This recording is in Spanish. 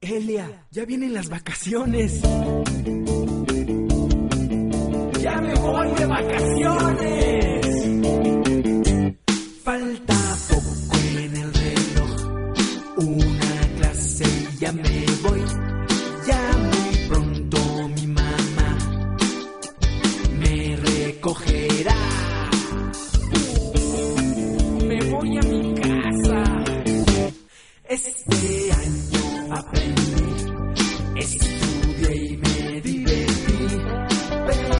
Elia, ya vienen las vacaciones. ¡Ya me voy de vacaciones! Falta poco en el reloj, una clase y ya me voy. Ya muy pronto mi mamá me recogerá. Me voy a mi casa.